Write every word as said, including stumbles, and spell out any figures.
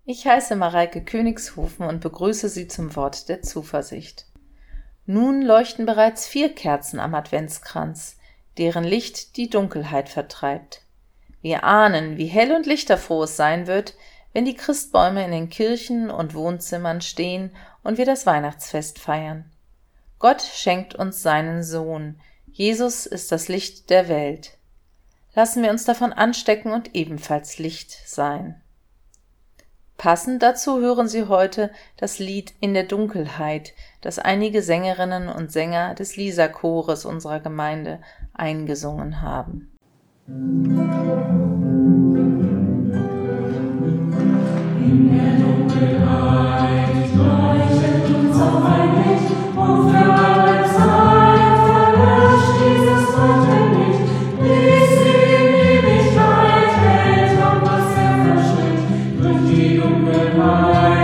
Ich heiße Mareike Königshofen und begrüße Sie zum Wort der Zuversicht. Nun leuchten bereits vier Kerzen am Adventskranz, deren Licht die Dunkelheit vertreibt. Wir ahnen, wie hell und lichterfroh es sein wird, wenn die Christbäume in den Kirchen und Wohnzimmern stehen und wir das Weihnachtsfest feiern. Gott schenkt uns seinen Sohn. Jesus ist das Licht der Welt. Lassen wir uns davon anstecken und ebenfalls Licht sein. Passend dazu hören Sie heute das Lied In der Dunkelheit, das einige Sängerinnen und Sänger des Lisa-Chores unserer Gemeinde eingesungen haben. In der Dunkelheit leuchtet uns auf ein Licht und für alle Zeit verlöscht dieses Licht, bis in Ewigkeit hält, und was er verschlingt durch die Dunkelheit.